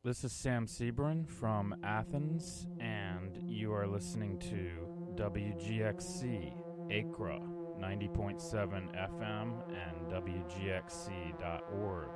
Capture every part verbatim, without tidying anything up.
This is Sam Sebrin from Athens, and you are listening to W G X C Acra ninety point seven F M and W G X C dot org.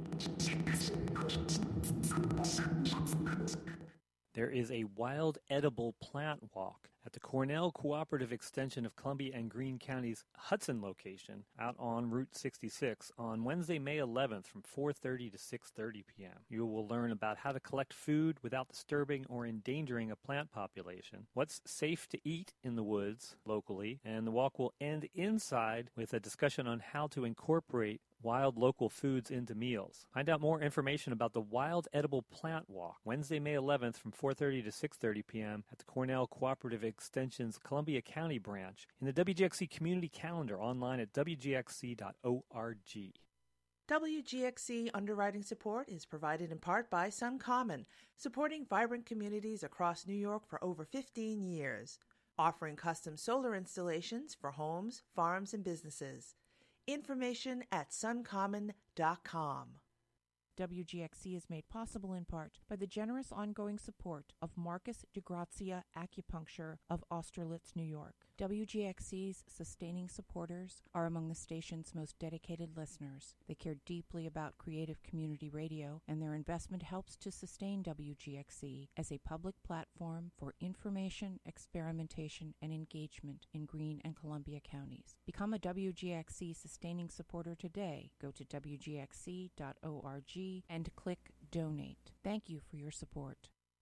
There is a wild edible plant walk at the Cornell Cooperative Extension of Columbia and Greene County's Hudson location out on Route sixty-six on Wednesday, May eleventh from four thirty to six thirty p.m. You will learn about how to collect food without disturbing or endangering a plant population, what's safe to eat in the woods locally, and the walk will end inside with a discussion on how to incorporate wild local foods into meals. Find out more information about the Wild Edible Plant Walk, Wednesday, May eleventh from four thirty to six thirty p.m. at the Cornell Cooperative Extension's Columbia County branch in the W G X C community calendar online at W G X C dot org. W G X C underwriting support is provided in part by SunCommon, supporting vibrant communities across New York for over fifteen years, offering custom solar installations for homes, farms, and businesses. Information at suncommon dot com. W G X C is made possible in part by the generous ongoing support of Marcus DeGrazia Acupuncture of Austerlitz, New York. W G X C's sustaining supporters are among the station's most dedicated listeners. They care deeply about creative community radio, and their investment helps to sustain W G X C as a public platform for information, experimentation, and engagement in Greene and Columbia counties. Become a W G X C sustaining supporter today. Go to W G X C dot org and click Donate. Thank you for your support.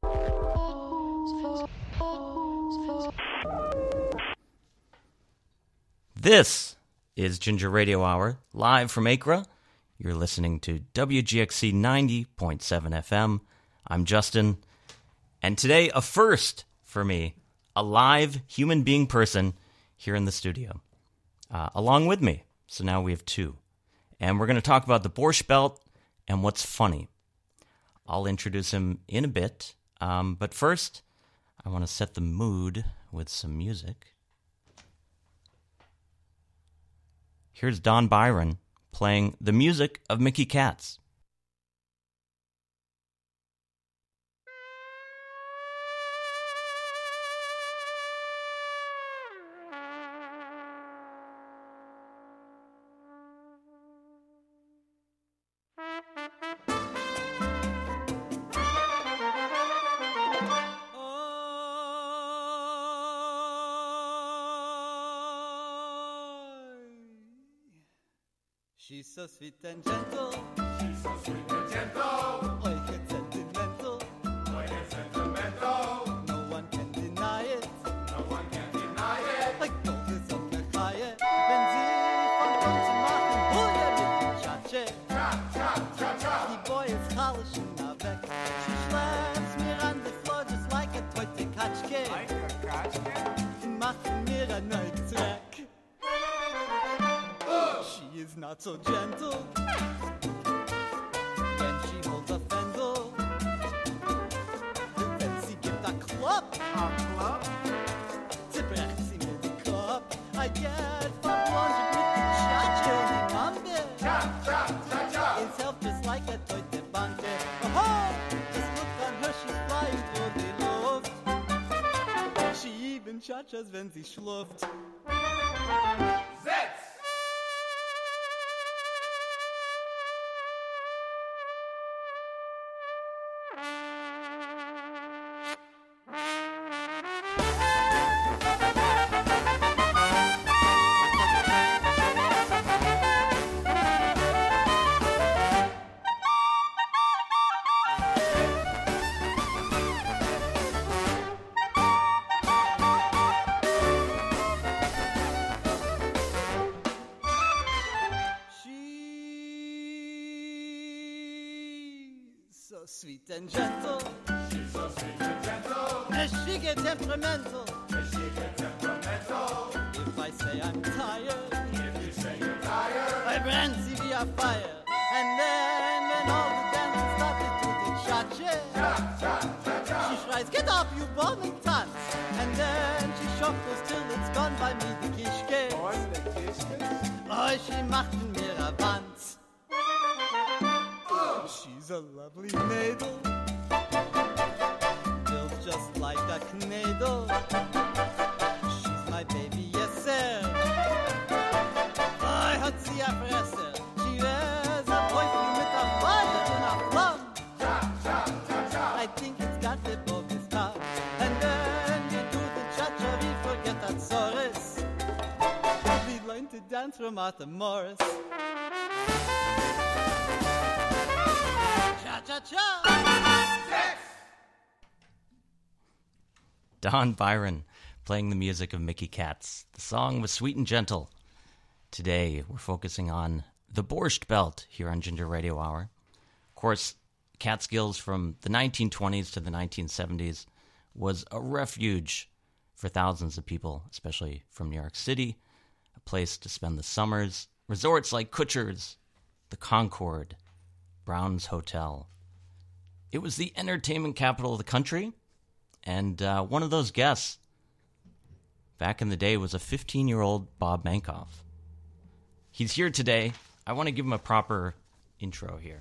This is Ginger Radio Hour, live from Acra. You're listening to W G X C ninety point seven F M. I'm Justin, and today a first for me, a live human being person here in the studio, uh, along with me. So now we have two. And we're going to talk about the Borscht Belt and what's funny. I'll introduce him in a bit, um, but first, I want to set the mood with some music. Here's Don Byron playing the music of Mickey Katz. She's so sweet and gentle. She's so sweet and gentle. Oh, it's sentimental. Oh, it's sentimental. No one can deny it. No one can deny it. Like Gold ist auf der Reihe. Wenn sie von uns machen, hol ihr mit dem Chatsche. Cha, cha, cha, cha. Die Boy ist herrlich und nah weg. She slaps me on the floor just like a toy Katschke. Like a Katschke? Macht mir ein neues Zweck. She is not so gentle when she holds a fendel. Wenn sie gibt a Klopp, A club? zerbricht sie mir den Kopf. I get verblondet mit den Chatsche, die Mambe. Cha, cha, cha, cha. It's help just like a Deutsche Bank. Oh, just look on her, she's flying through the Luft. She even chachas wenn sie schluft. Setz! Sweet and gentle, She's so sweet and gentle. and she get temperamental. And she gets temperamental. If I say I'm tired, If you say you're tired, I brand sie wie a fire. And then when all the dancing started to the cha-cha, cha, cha, cha, cha. she cries, get up, you born and tanz. And then she shuffles till it's gone by me, the Kischke. Und der Kischke? Oh, she macht mir a Wanz. She's a lovely Mädel, from Martha Morris. Cha-cha-cha! Six. Don Byron playing the music of Mickey Katz. The song was Sweet and Gentle. Today, we're focusing on the Borscht Belt here on Ginger Radio Hour. Of course, Catskills from the nineteen twenties to the nineteen seventies was a refuge for thousands of people, especially from New York City, a place to spend the summers. Resorts like Kutsher's, the Concord, Brown's Hotel. It was the entertainment capital of the country, and uh, one of those guests back in the day was a fifteen-year-old Bob Mankoff. He's here today. I want to give him a proper intro here.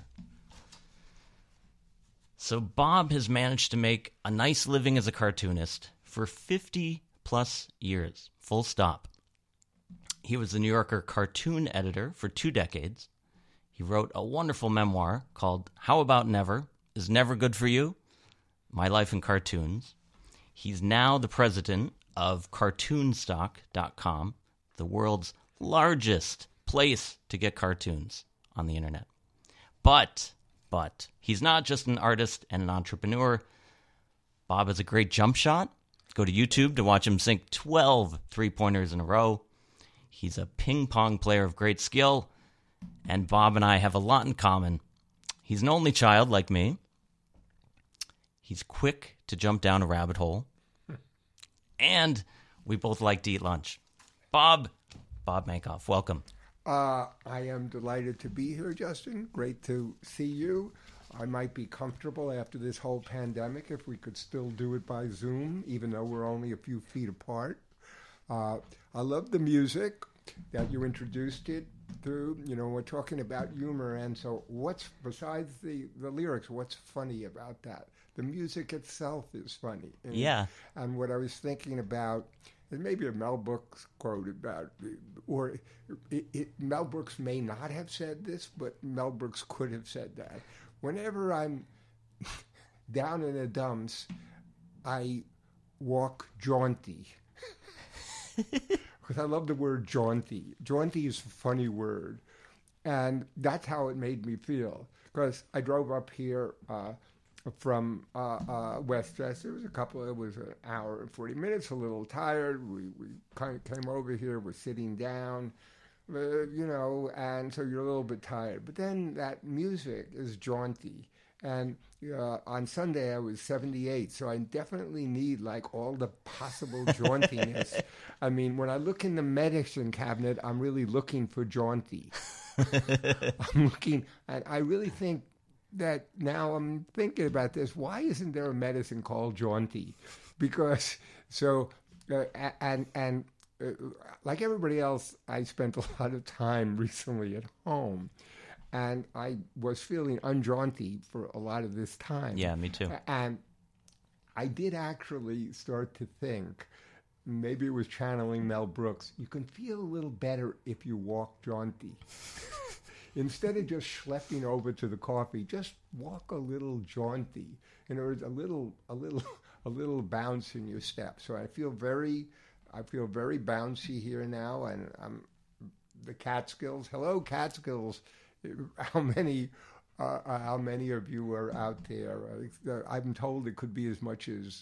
So Bob has managed to make a nice living as a cartoonist for fifty-plus years, full stop. He was the New Yorker cartoon editor for two decades. He wrote a wonderful memoir called How About Never? Is Never Good for You? My Life in Cartoons. He's now the president of cartoonstock dot com, the world's largest place to get cartoons on the internet. But, but, he's not just an artist and an entrepreneur. Bob has a great jump shot. Go to YouTube to watch him sink twelve three-pointers in a row. He's a ping-pong player of great skill, and Bob and I have a lot in common. He's an only child like me. He's quick to jump down a rabbit hole. And we both like to eat lunch. Bob, Bob Mankoff, welcome. Uh, I am delighted to be here, Justin. Great to see you. I might be comfortable after this whole pandemic if we could still do it by Zoom, even though we're only a few feet apart. Uh, I love the music that you introduced it through. You know, we're talking about humor, and so what's, besides the, the lyrics, what's funny about that? The music itself is funny. And, Yeah. And what I was thinking about, and maybe a Mel Brooks quote about, or it, it, Mel Brooks may not have said this, but Mel Brooks could have said that. Whenever I'm down in the dumps, I walk jaunty. Because I love the word jaunty. Jaunty is a funny word. And that's how it made me feel. Because I drove up here uh, from uh, uh, Westchester. It was a couple, it was an hour and forty minutes, a little tired. We, we kind of came over here, we're sitting down, uh, you know, and so you're a little bit tired. But then that music is jaunty. And uh, on Sunday I was seventy-eight, so I definitely need like all the possible jauntiness. I mean, when I look in the medicine cabinet, I'm really looking for jaunty. I'm looking, and I really think that now I'm thinking about this. Why isn't there a medicine called jaunty? Because so uh, and and uh, like everybody else, I spent a lot of time recently at home. And I was feeling unjaunty for a lot of this time. Yeah, me too. And I did actually start to think, maybe it was channeling Mel Brooks, you can feel a little better if you walk jaunty. Instead of just schlepping over to the coffee, just walk a little jaunty. In other words, a little, a little, a little bounce in your step. So I feel very, I feel very bouncy here now, and I'm the Catskills. Hello, Catskills. How many, uh, how many of you are out there? Uh, I'm told it could be as much as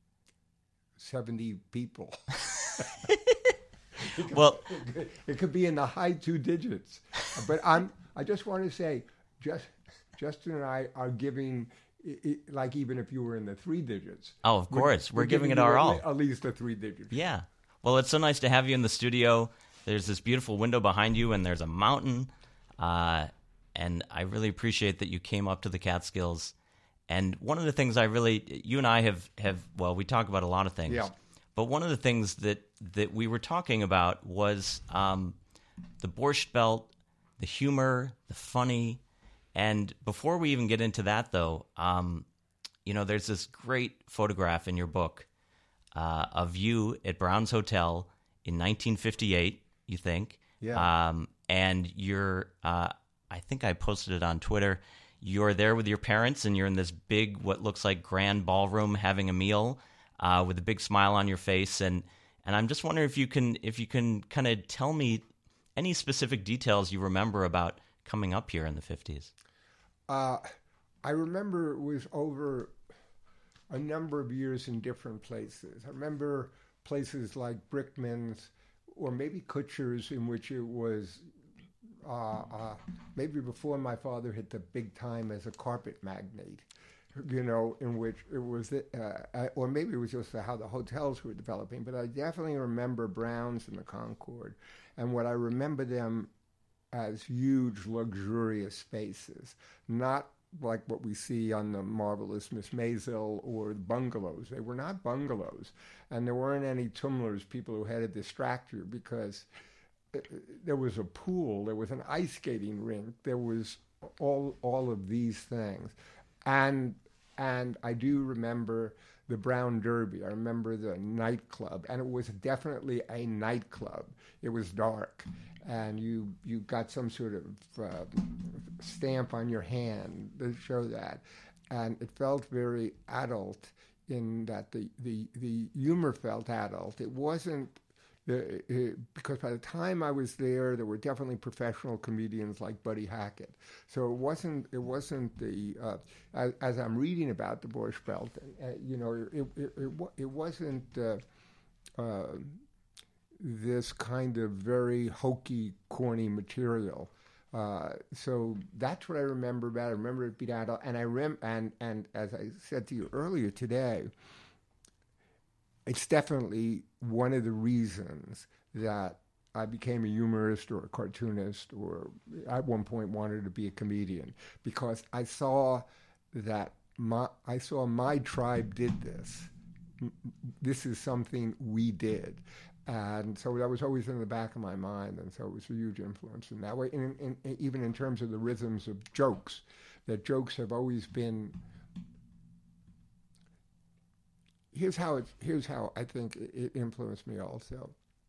seventy people. it could, Well, it could, it could be in the high two digits. But I'm. I just want to say, just Justin and I are giving, it, it, like even if you were in the three digits. Oh, of course, we're, we're giving, giving it our at all. Le- at least the three digits. Yeah. Well, it's so nice to have you in the studio. There's this beautiful window behind you, and there's a mountain. Uh, and I really appreciate that you came up to the Catskills. And one of the things I really, you and I have, have well, we talk about a lot of things. Yeah. But one of the things that, that we were talking about was um, the Borscht Belt, the humor, the funny. And before we even get into that, though, um, you know, there's this great photograph in your book uh, of you at Brown's Hotel in nineteen fifty-eight, you think. Yeah. Um, and you're, uh, I think I posted it on Twitter. You're there with your parents, and you're in this big, what looks like grand ballroom, having a meal uh, with a big smile on your face. And and I'm just wondering if you can if you can kind of tell me any specific details you remember about coming up here in the fifties? Uh, I remember it was over a number of years in different places. I remember places like Brickman's or maybe Kutcher's, in which it was uh, uh, maybe before my father hit the big time as a carpet magnate, you know, in which it was, uh, or maybe it was just how the hotels were developing. But I definitely remember Brown's and the Concord, and what I remember them as huge, luxurious spaces, not like what we see on the marvelous Miss Maisel or the bungalows. They were not bungalows, and there weren't any tumblers, people who had to distract you, because there was a pool, there was an ice skating rink, there was all all of these things, and and I do remember the Brown Derby. I remember the nightclub, and it was definitely a nightclub. It was dark, and you you got some sort of uh, stamp on your hand to show that, and it felt very adult in that the the, the humor felt adult. It wasn't. Uh, uh, because by the time I was there, there were definitely professional comedians like Buddy Hackett. So it wasn't. It wasn't the. Uh, as, as I'm reading about the Borscht Belt, uh, you know, it it, it, it wasn't uh, uh, this kind of very hokey, corny material. Uh, so that's what I remember about it. I remember it being adult, and I rem and and as I said to you earlier today, it's definitely one of the reasons that I became a humorist or a cartoonist, or at one point wanted to be a comedian, because I saw that my I saw my tribe did this. This is something we did. And so that was always in the back of my mind, and so it was a huge influence in that way. And in, in, even in terms of the rhythms of jokes, that jokes have always been. Here's how it. Here's how I think it influenced me also.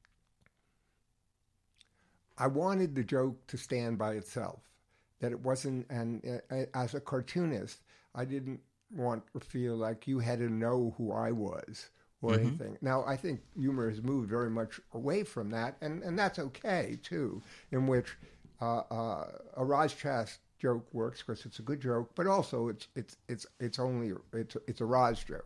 I wanted the joke to stand by itself, that it wasn't. And uh, as a cartoonist, I didn't want to feel like you had to know who I was or mm-hmm. anything. Now, I think humor has moved very much away from that, and, and that's okay too. In which uh, uh, a Raj Chast joke works because it's a good joke, but also it's it's it's it's only it's it's a Raj joke.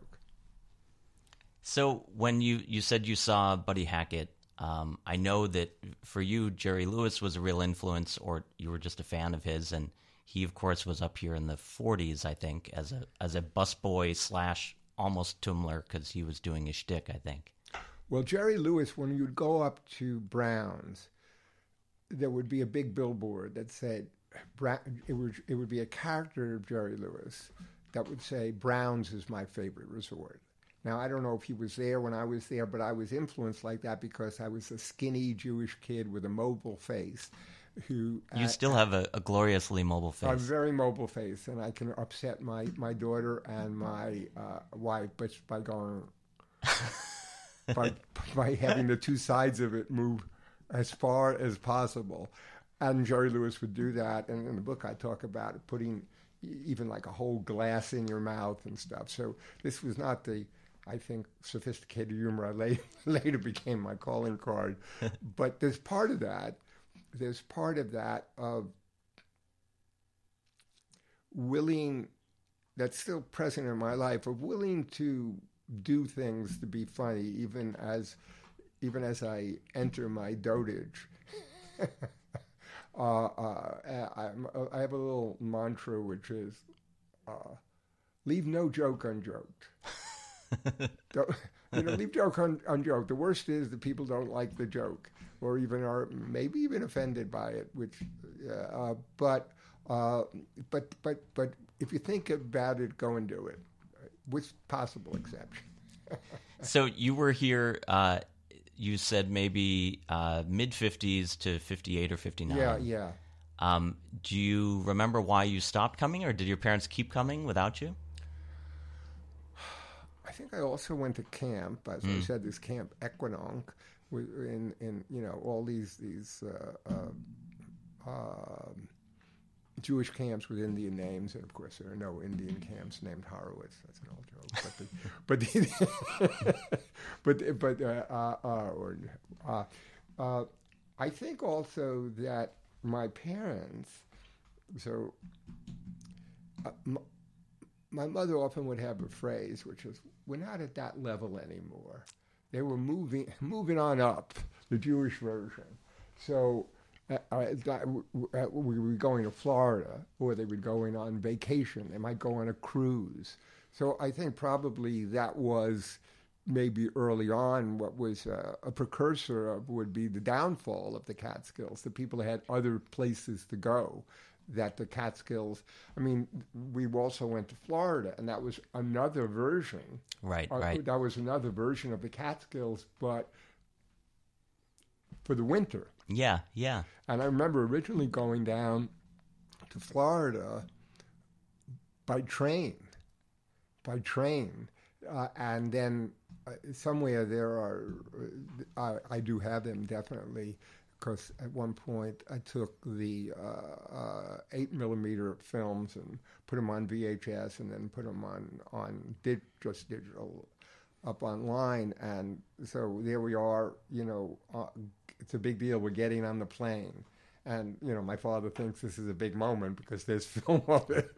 So when you, you said you saw Buddy Hackett, um, I know that for you, Jerry Lewis was a real influence, or you were just a fan of his, and he, of course, was up here in the forties, I think, as a as a busboy slash almost Tumblr, because he was doing his shtick, I think. Well, Jerry Lewis, when you'd go up to Brown's, there would be a big billboard that said, it would, it would be a character of Jerry Lewis that would say, "Brown's is my favorite resort." Now, I don't know if he was there when I was there, but I was influenced like that because I was a skinny Jewish kid with a mobile face. Who You uh, still have a, a gloriously mobile face. A very mobile face, and I can upset my, my daughter and my uh, wife but by going, by, by having the two sides of it move as far as possible. And Jerry Lewis would do that, and in the book I talk about it, putting even like a whole glass in your mouth and stuff. So this was not the... I think sophisticated humor I later, later became my calling card. But there's part of that, there's part of that of willing, that's still present in my life, of willing to do things to be funny, even as even as I enter my dotage. uh, uh, I, I have a little mantra, which is, uh, leave no joke unjoked. Don't, you know, leave joke un, unjoked. The worst is that people don't like the joke, or even are maybe even offended by it. Which, uh, but, uh, but, but, but if you think about it, go and do it, with possible exception. So you were here. Uh, you said maybe uh, mid fifties to fifty-eight or fifty-nine. Yeah, yeah. Um, do you remember why you stopped coming, or did your parents keep coming without you? I think I also went to camp, as mm. I said, this camp Equinonk, in in you know all these these uh, uh, uh, Jewish camps with Indian names, and of course there are no Indian camps named Horowitz. That's an old joke, but the, but the, but but uh, uh, uh, or uh, uh, I think also that my parents, so uh, m- my mother often would have a phrase, which was, we're not at that level anymore. They were moving moving on up, the Jewish version. So uh, uh, we were going to Florida, or they were going on vacation. They might go on a cruise. So I think probably that was maybe early on what was uh, a precursor of would be the downfall of the Catskills. The people had other places to go. That the Catskills, I mean, we also went to Florida, and that was another version. Right, uh, right. That was another version of the Catskills, but for the winter. Yeah, yeah. And I remember originally going down to Florida by train, by train. Uh, and then uh, somewhere there are, uh, I, I do have them definitely, because at one point I took the uh, uh, eight millimeter films and put them on V H S and then put them on, on di- just digital up online. And so there we are, you know, uh, it's a big deal. We're getting on the plane. And, you know, my father thinks this is a big moment because there's film of it.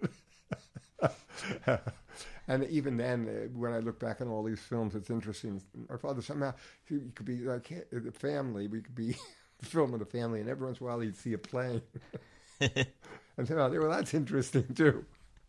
And even then, uh, when I look back on all these films, it's interesting. Our father somehow, he could be like the family, we could be filming the family, and every once in a while he'd see a plane. And so, well, that's interesting too.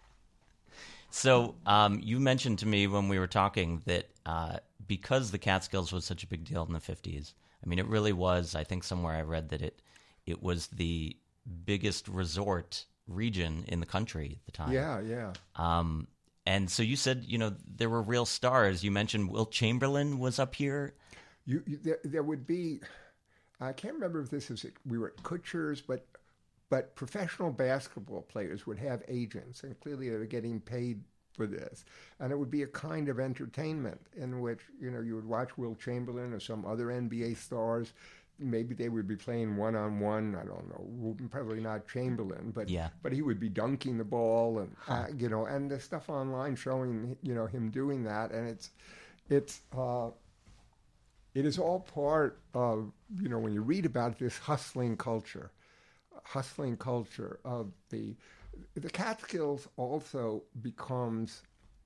So um, you mentioned to me when we were talking that uh, because the Catskills was such a big deal in the fifties, I mean, it really was, I think somewhere I read that it it was the biggest resort region in the country at the time. Yeah, yeah. Um, and so you said, you know, there were real stars. You mentioned Wilt Chamberlain was up here. You, you there, there would be, I can't remember if this is, we were at Kutcher's, but but professional basketball players would have agents, and clearly they were getting paid for this. And it would be a kind of entertainment in which, you know, you would watch Wilt Chamberlain or some other N B A stars. Maybe they would be playing one-on-one. I don't know. Probably not Chamberlain, but yeah. but he would be dunking the ball, and huh. uh, you know, and the stuff online showing, you know, him doing that, and it's it's uh, it is all part of, you know, when you read about this hustling culture, hustling culture of the the Catskills also becomes.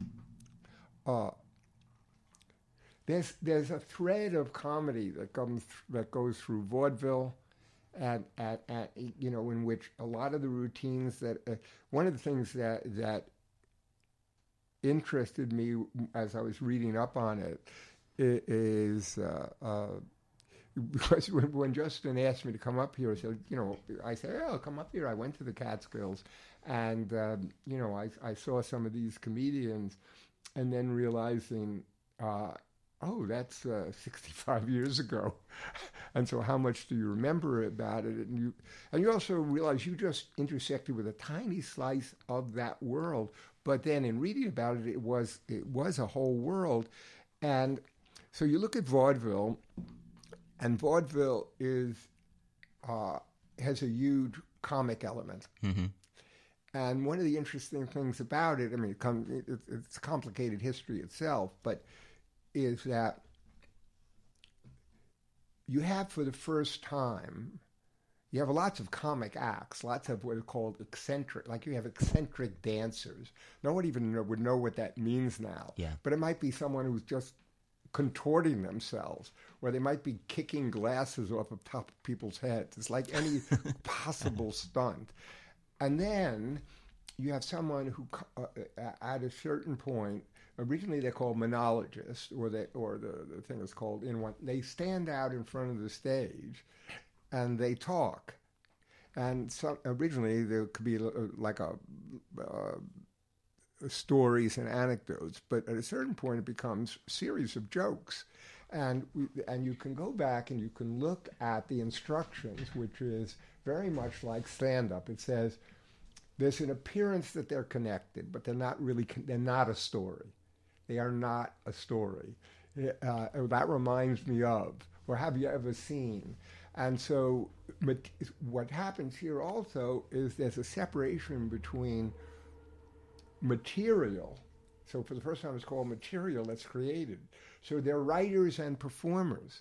Uh, There's there's a thread of comedy that comes that goes through vaudeville, and and, and you know, in which a lot of the routines that uh, one of the things that that interested me as I was reading up on it is uh, uh, because when, when Justin asked me to come up here, I said, you know, I said, oh, I'll come up here. I went to the Catskills, and um, you know, I I saw some of these comedians, and then realizing. Uh, Oh, that's uh, sixty-five years ago, and so how much do you remember about it? And you, and you also realize you just intersected with a tiny slice of that world. But then, in reading about it, it was it was a whole world, and so you look at vaudeville, and vaudeville is uh, has a huge comic element. Mm-hmm. And one of the interesting things about it, I mean, it com- it, it's complicated history itself, but is that you have for the first time, you have lots of comic acts, lots of what are called eccentric, like you have eccentric dancers. No one even know, would know what that means now. Yeah. But it might be someone who's just contorting themselves, or they might be kicking glasses off of top of people's heads. It's like any possible stunt. And then you have someone who, uh, at a certain point, originally they're called monologists, or they, or the, the thing is called in one. They stand out in front of the stage, and they talk. And so originally there could be like a uh, stories and anecdotes, but at a certain point it becomes a series of jokes, and we, and you can go back and you can look at the instructions, which is very much like stand-up. It says there's an appearance that they're connected, but they're not really. Con- they're not a story. They are not a story. Uh, that reminds me of, or have you ever seen? And so what happens here also is there's a separation between material. So for the first time it's called material that's created. So they're writers and performers.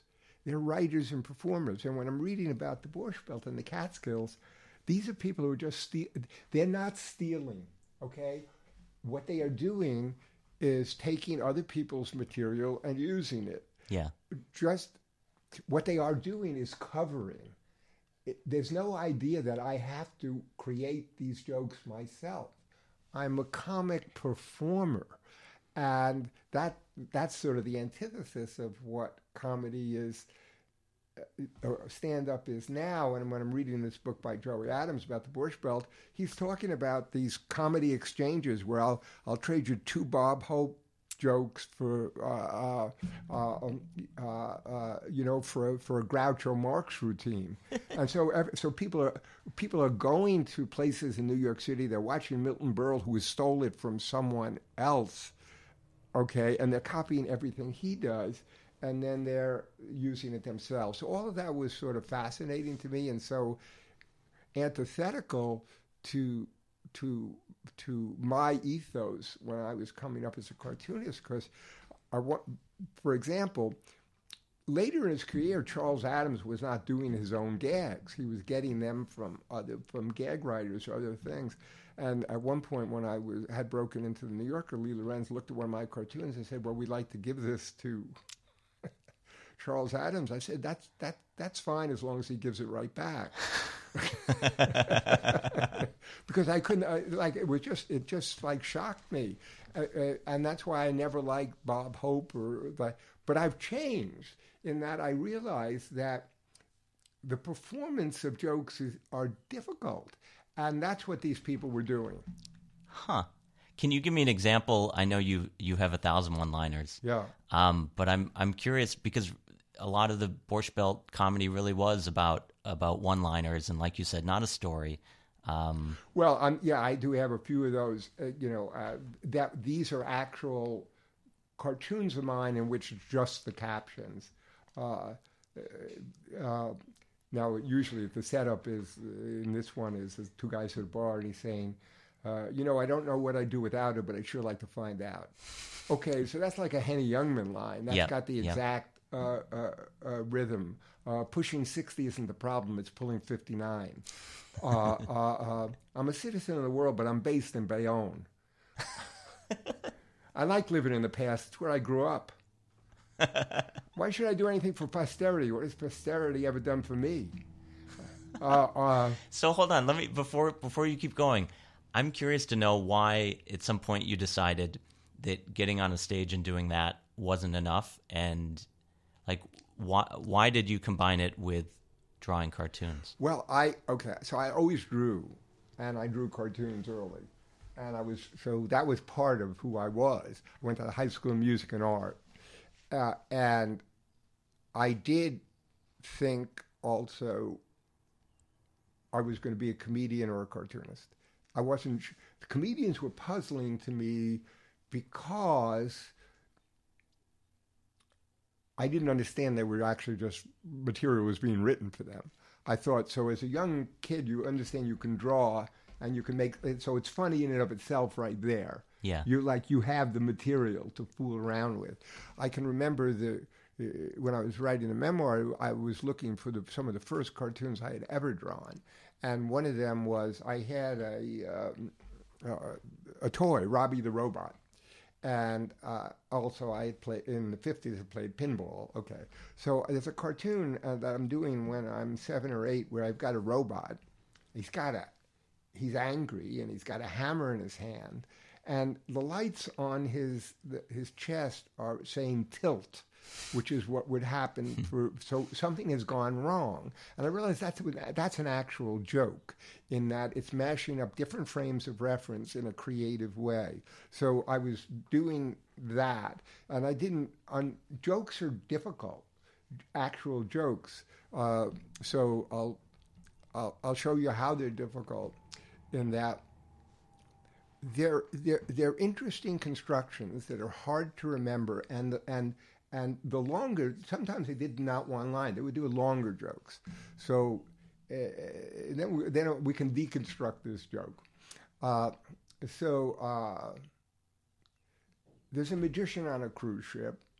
they're writers and performers. And when I'm reading about the Borscht Belt and the Catskills, these are people who are just ste- they're not stealing. Okay, what they are doing is taking other people's material and using it. Yeah. Just what they are doing is covering. It, there's no idea that I have to create these jokes myself. I'm a comic performer. And that that's sort of the antithesis of what comedy is, uh, stand-up is now. And when I'm reading this book by Joey Adams about the Borscht Belt, he's talking about these comedy exchanges where I'll I'll trade you two Bob Hope jokes for uh, uh, uh, uh, uh, you know for a, for a Groucho Marx routine, and so so people are people are going to places in New York City. They're watching Milton Berle, who has stole it from someone else, okay, and they're copying everything he does, and then they're using it themselves. So all of that was sort of fascinating to me, and so antithetical to to to my ethos when I was coming up as a cartoonist, because I want, for example, later in his career, Charles Addams was not doing his own gags; he was getting them from other from gag writers or other things. And at one point, when I was had broken into the New Yorker, Lee Lorenz looked at one of my cartoons and said, "Well, we'd like to give this to Charles Addams." I said, "That's that that's fine as long as he gives it right back." Because I couldn't, uh, like, it was just, it just like shocked me. Uh, uh, and that's why I never liked Bob Hope or, but, but I've changed in that I realize that the performance of jokes is, are difficult. And that's what these people were doing. Huh. Can you give me an example? I know you, you have a thousand one-liners. Yeah. Um, but I'm, I'm curious because a lot of the Borscht Belt comedy really was about about one-liners and, like you said, not a story. Um, well, um, yeah, I do have a few of those. Uh, you know, uh, that these are actual cartoons of mine in which it's just the captions. Uh, uh, now, usually the setup is in this one is there's two guys at a bar and he's saying, uh, "You know, I don't know what I'd do without it, but I'd sure like to find out." Okay, so that's like a Henny Youngman line. That's yep. got the yep. exact. Uh, uh, uh, rhythm. Uh, pushing sixty isn't the problem, it's pulling fifty-nine. Uh, uh, uh, I'm a citizen of the world, but I'm based in Bayonne. I like living in the past. It's where I grew up. Why should I do anything for posterity? What has posterity ever done for me? Uh, uh, so hold on, let me before before you keep going. I'm curious to know why at some point you decided that getting on a stage and doing that wasn't enough, and like, why why did you combine it with drawing cartoons? Well, I, okay, so I always drew, and I drew cartoons early. And I was, so that was part of who I was. I went to the High School of Music and Art. Uh, and I did think also I was going to be a comedian or a cartoonist. I wasn't, the comedians were puzzling to me because I didn't understand they were actually just material was being written for them. I thought, so as a young kid, you understand you can draw and you can make, so it's funny in and of itself right there. Yeah. You like, you have the material to fool around with. I can remember the, uh, when I was writing a memoir, I was looking for the, some of the first cartoons I had ever drawn. And one of them was, I had a, um, uh, a toy, Robbie the Robot. And uh, also, I had played in the fifties. I played pinball. Okay, so there's a cartoon uh, that I'm doing when I'm seven or eight, where I've got a robot. He's got a, he's angry, and he's got a hammer in his hand, and the lights on his the, his chest are saying tilt, which is what would happen for. So something has gone wrong, and I realized that's that's an actual joke in that it's mashing up different frames of reference in a creative way. So I was doing that, and I didn't. On, jokes are difficult, actual jokes. Uh, so I'll, I'll I'll show you how they're difficult, in that they're they're they're interesting constructions that are hard to remember, and and. And the longer, sometimes they did not one line. They would do longer jokes. So uh, then, we, then we can deconstruct this joke. Uh, so uh, there's a magician on a cruise ship,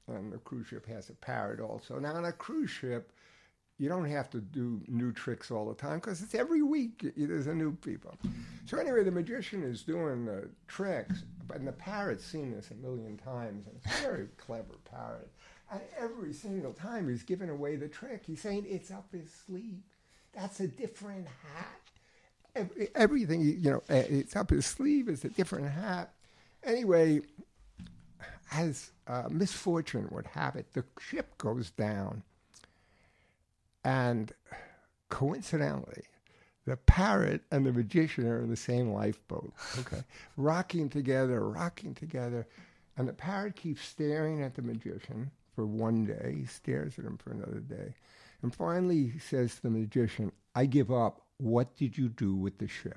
and the cruise ship has a parrot also. Now, on a cruise ship, you don't have to do new tricks all the time because it's every week y- there's a new people. So anyway, the magician is doing the tricks, and the parrot's seen this a million times, and it's a very clever parrot. And every single time he's giving away the trick, he's saying, it's up his sleeve. That's a different hat. Every, everything, you know, it's up his sleeve, it's a different hat. Anyway, as uh, misfortune would have it, the ship goes down. And coincidentally, the parrot and the magician are in the same lifeboat, okay, rocking together, rocking together. And the parrot keeps staring at the magician for one day. He stares at him for another day. And finally he says to the magician, I give up. What did you do with the ship?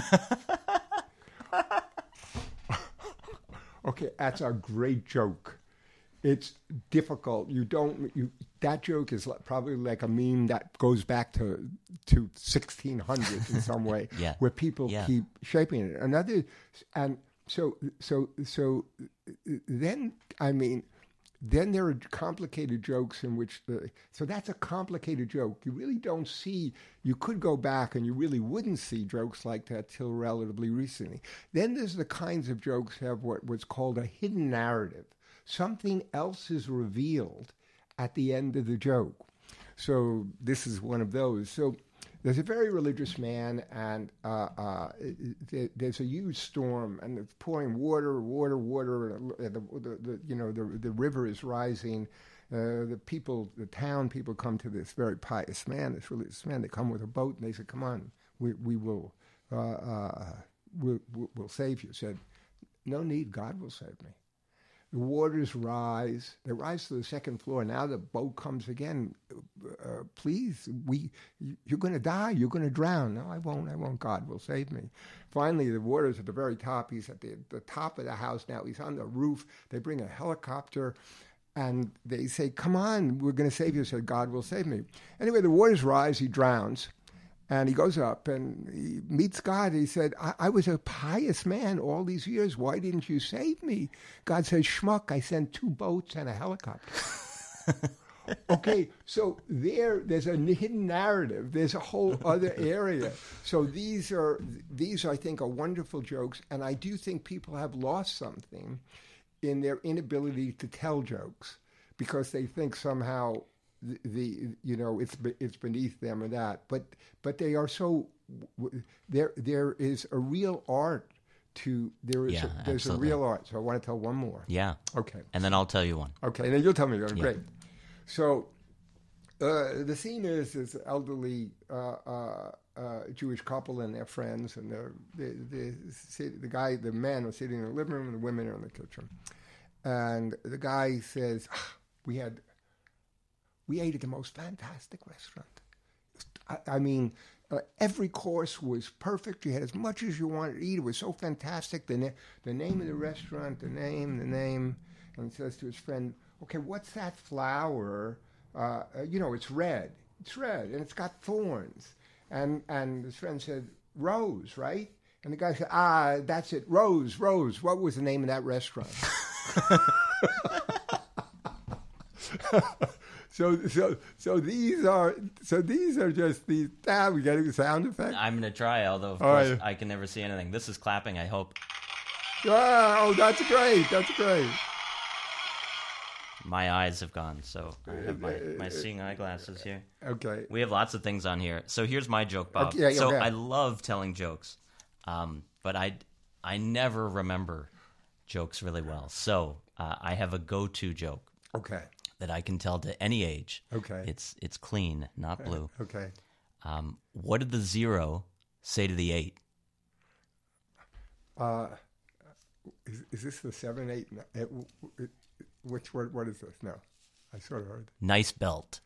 Okay, that's a great joke. It's difficult. You don't. You that joke is like, probably like a meme that goes back to to sixteen hundred in some way, yeah. where people yeah. keep shaping it. Another, and so so so then I mean, then there are complicated jokes in which the so that's a complicated joke. You really don't see. You could go back and you really wouldn't see jokes like that till relatively recently. Then there's the kinds of jokes that have what what's called a hidden narrative. Something else is revealed at the end of the joke. So this is one of those. So there's a very religious man, and uh, uh, there, there's a huge storm, and it's pouring water, water, water. And the, the, the, you know, the the river is rising. Uh, the people, the town people, come to this very pious man, this religious man. They come with a boat, and they say, "Come on, we we will uh, uh, we'll, we'll save you." Said, "No need. God will save me." The waters rise. They rise to the second floor. Now the boat comes again. Uh, please, we, you're going to die. You're going to drown. No, I won't. I won't. God will save me. Finally, the water's at the very top. He's at the, the top of the house now. He's on the roof. They bring a helicopter, and they say, come on, we're going to save you. So God will save me. Anyway, the waters rise. He drowns. And he goes up and he meets God. He said, I, I was a pious man all these years. Why didn't you save me? God says, schmuck, I sent two boats and a helicopter. Okay, so there, there's a hidden narrative. There's a whole other area. So these are, these I think, are wonderful jokes. And I do think people have lost something in their inability to tell jokes because they think somehow The, the you know it's it's beneath them or that, but but they are so there there is a real art to there is yeah, a, there's absolutely. a real art. So I want to tell one more. Yeah. Okay. And then I'll tell you one. Okay, and then you'll tell me one. Yeah. Great. So uh, the scene is this elderly uh, uh, uh, Jewish couple and their friends, and the the the, the guy the men are sitting in the living room and the women are in the kitchen, and the guy says, "We had." We ate at the most fantastic restaurant. I, I mean, uh, every course was perfect. You had as much as you wanted to eat. It was so fantastic. The, na- the name of the restaurant, the name, the name. And he says to his friend, okay, what's that flower? Uh, uh, you know, it's red. It's red, and it's got thorns. And, and his friend said, Rose, right? And the guy said, ah, that's it, Rose, Rose. What was the name of that restaurant? So, so, so these are, so these are just these. Ah, we getting a sound effect. I'm going to try, although of All course right. I can never see anything. This is clapping, I hope. Ah, oh, that's great. That's great. My eyes have gone, so I have my, my seeing eyeglasses here. Okay. We have lots of things on here. So here's my joke, Bob. Okay, yeah, so okay. I love telling jokes, um, but I, I never remember jokes really well. So uh, I have a go-to joke Okay. that I can tell to any age. Okay. It's it's clean, not blue. Okay. Um, what did the zero say to the eight? Uh, is, is this the seven, eight? n- It, it, which what? What is this? No, I sort of heard. Nice belt.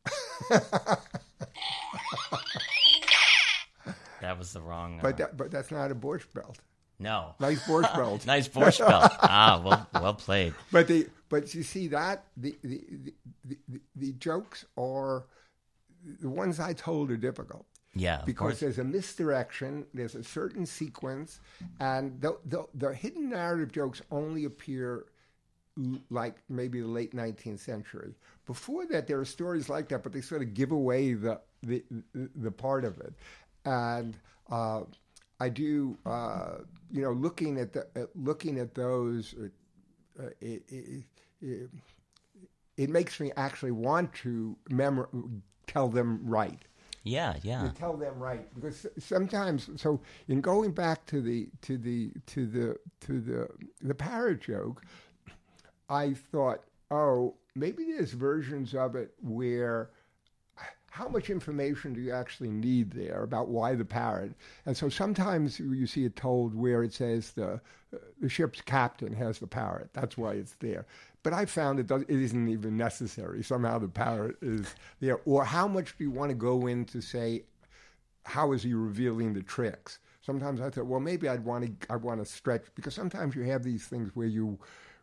That was the wrong. Uh, But that, but that's not a Borscht belt. no. Nice Borscht belt. Nice Borscht belt. Ah, well, well played. But the but you see that the the, the, the the jokes are the ones I told are difficult Yeah, of because course. there's a misdirection, there's a certain sequence, and the, the the hidden narrative jokes only appear l- like maybe the late nineteenth century. Before that, there are stories like that, but they sort of give away the the the part of it. And uh, I do, uh, you know, looking at the uh, looking at those, uh, it, it, it, it makes me actually want to memor- tell them right. Yeah, yeah. To tell them right, because sometimes, so in going back to the to the to the to the the parrot joke, I thought, oh, maybe there's versions of it where how much information do you actually need there about why the parrot? And so sometimes you see it told where it says the the ship's captain has the parrot. That's why it's there. But I found it, does, it isn't even necessary. Somehow the parrot is there. Or how much do you want to go in to say, how is he revealing the tricks? Sometimes I thought, well, maybe I'd want to I want to stretch, because sometimes you have these things where you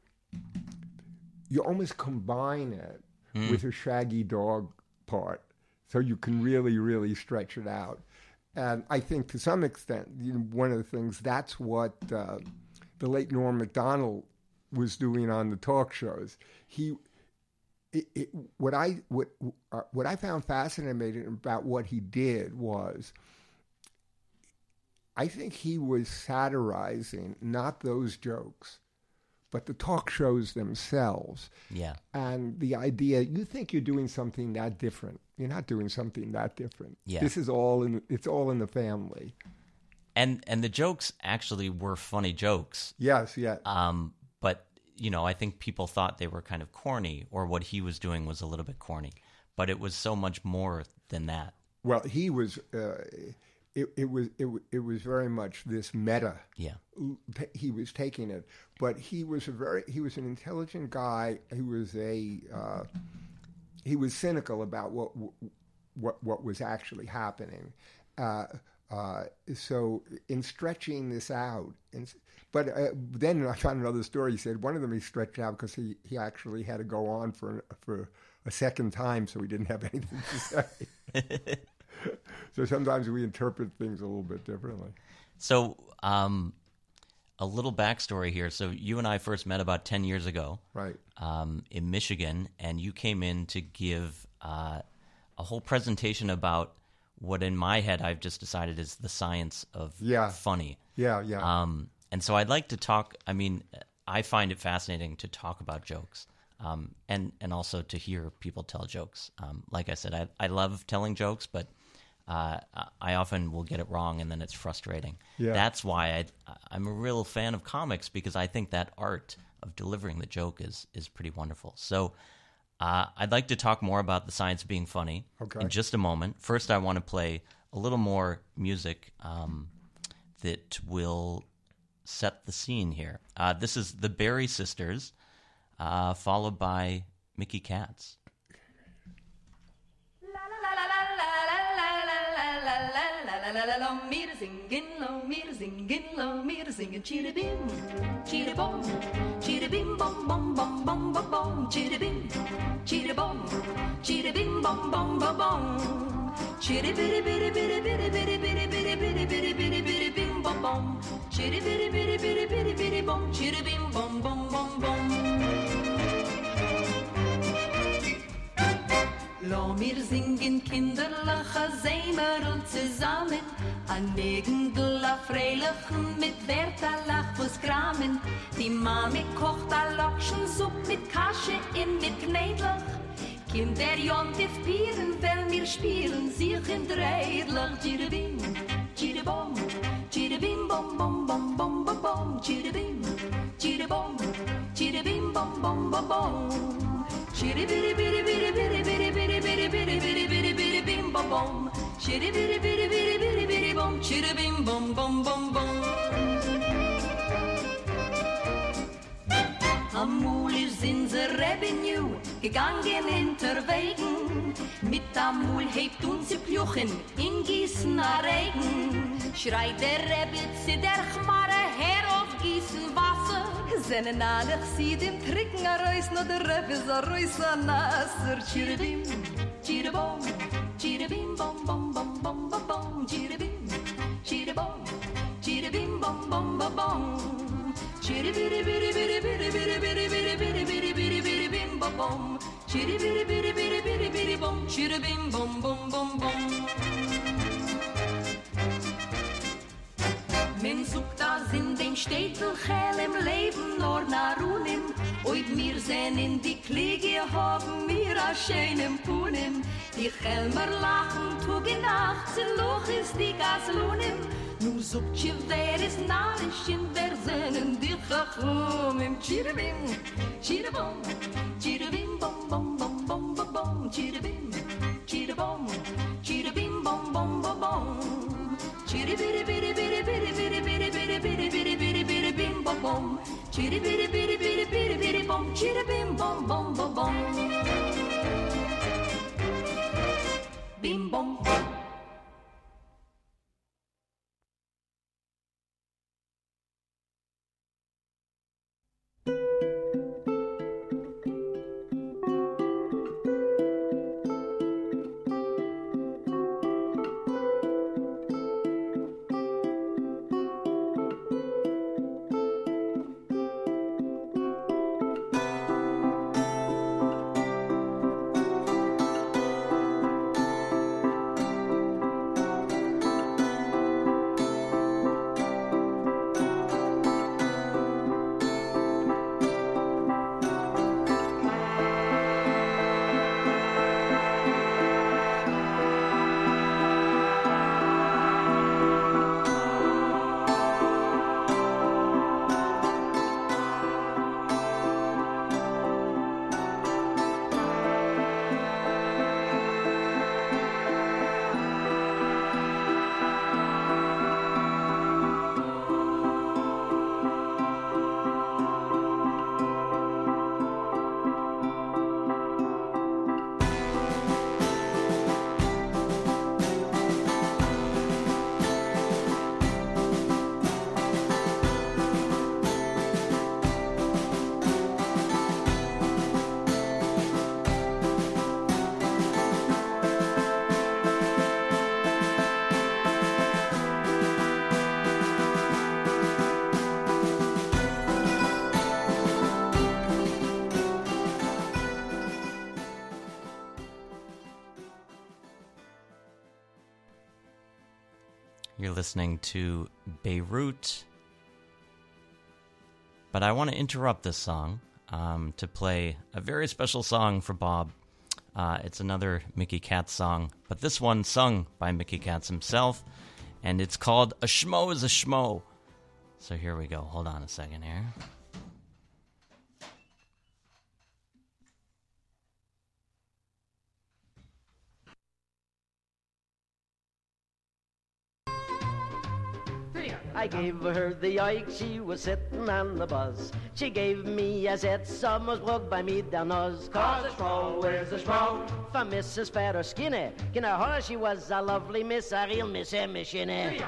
you almost combine it mm. with a shaggy dog part, so you can really, really stretch it out. And I think to some extent, you know, one of the things, that's what uh, the late Norm Macdonald was doing on the talk shows. He, it, it, what I what uh, what I found fascinating about what he did was, I think he was satirizing not those jokes, but the talk shows themselves. Yeah. And the idea, you think you're doing something that different. You're not doing something that different. Yeah. This is all in, it's all in the family. And and the jokes actually were funny jokes. Yes, yeah. Um, but, you know, I think people thought they were kind of corny, or what he was doing was a little bit corny. But it was so much more than that. Well, he was... Uh, It, it was it, it was very much this meta. Yeah, he was taking it, but he was a very he was an intelligent guy. He was a uh, he was cynical about what what what was actually happening. Uh, uh, so in stretching this out, and, but uh, then I found another story. He said one of them he stretched out because he, he actually had to go on for for a second time, so he didn't have anything to say. So sometimes we interpret things a little bit differently. So um, a little backstory here. So you and I first met about ten years ago, right? Um, in Michigan, and you came in to give uh, a whole presentation about what in my head I've just decided is the science of yeah. funny. Yeah, yeah. Um, and so I'd like to talk, I mean, I find it fascinating to talk about jokes. Um, and, and also to hear people tell jokes. Um, like I said, I, I love telling jokes, but uh, I often will get it wrong, and then it's frustrating. Yeah. That's why I, I'm a real fan of comics, because I think that art of delivering the joke is is pretty wonderful. So uh, I'd like to talk more about the science of being funny okay. in just a moment. First, I want to play a little more music um, that will set the scene here. Uh, this is the Berry Sisters, Uh, followed by Mickey Katz. Mir singen, lo mir singen, lo mir singen, chiribim, chiribom, chiribim, bom, bom, bom, bom, bom, bom, chiribim, chiribom, chiribim, bom, bom, bom, bom, chiribiri, biri, biri, biri, biri, biri, biri, biri, biri, biri, biri, bim, bom, bom, chiribiri, biri, biri, biri, biri, bom, chiribim, bom, bom, bom, bom. Lo mir singen kinderliche Sämerl zusammen, an Negendl a Freilichen mit Bertha Lachfuss kramen. Die Mami kocht a Lokschensupp mit Kasche in mit Knädlach. Kinder jontif pieren, weil mir spielen sich in Dreidlach. Chiribim, chiribom, chiribim, bom, bom, bom, bom, bom, bom, chiribim, chiribom, chiribim, bom, bom, bom, bom. Chiribiri, biri, biri, biri, biri, biri, biri, biri, biri, biri, biri, bim, bom, bom. Chiribiri, biri, biri, biri, biri, bom, chiribim, bom, bom, bom, bom. Amul ist in the Revenue gegangen hinterwegen. Mit Amul hebt uns die Pluchen in Gießen a Regen. Schreit der Rebbe zu der Chmare her auf Gießen Wasser. Seinen alle sieht im Tricken a Reus, no der Rebbe ist a Reus a Nasser. Chiribim, chiribom, chiribim, bom, bom, bom, bom, bom, bom, chiribim, chiribom, chiribim, bom, bom, bom, bom. Chitty bitty bitty bitty bitty bitty bitty bitty bitty bitty bitty bitty bim bum bum. Chitty bitty bitty bitty bitty bitty bum. Chitty bim bum bum bum bum. Men sucht das in dem Städtel hell im Leben nur nach Runim. Oid mir sen in die Kliege haben mir a schönem Punim. Die Helmer lachen, tuge Nacht, zu Loch ist die Gaslunim. Nu sucht je wer is Narischen, wer sennen die Chachum im Chiribim, Chiribum, Chiribim, bom, bom, bom, bom, bom, bom, Chiribim, Chiribum, Chiribim, bom, bom, bom, bom. Chiribiri biri biri biri biri biri biri biri biri biri biri bim bom bom. Chiribiri biri biri biri biri bom. Chiribim bom bom bom bom. Bim bom bom. You're listening to Beirut. But I want to interrupt this song um, to play a very special song for Bob. Uh, it's another Mickey Katz song, but this one sung by Mickey Katz himself, and it's called A Schmo is a Schmo. So here we go. Hold on a second here. I gave her the ike, she was sitting on the buzz. She gave me a zet, some was broke by me down us. Cause a schmo is a schmo. For Missus Fatter Skinny, in her horse she was a lovely miss, a real miss Emishine.